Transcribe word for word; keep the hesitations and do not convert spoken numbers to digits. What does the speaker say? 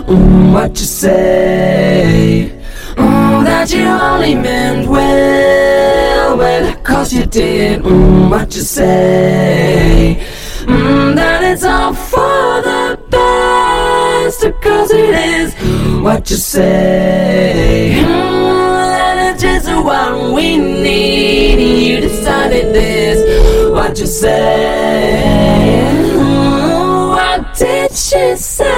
Mm, what you say? Mm, that you only meant well, well, cause you did. Mm, what you say? Mm, that it's all for the best, cause it is. What you say? Mm, that it's just what we need. You decided this. What you say? Mm, what did she say?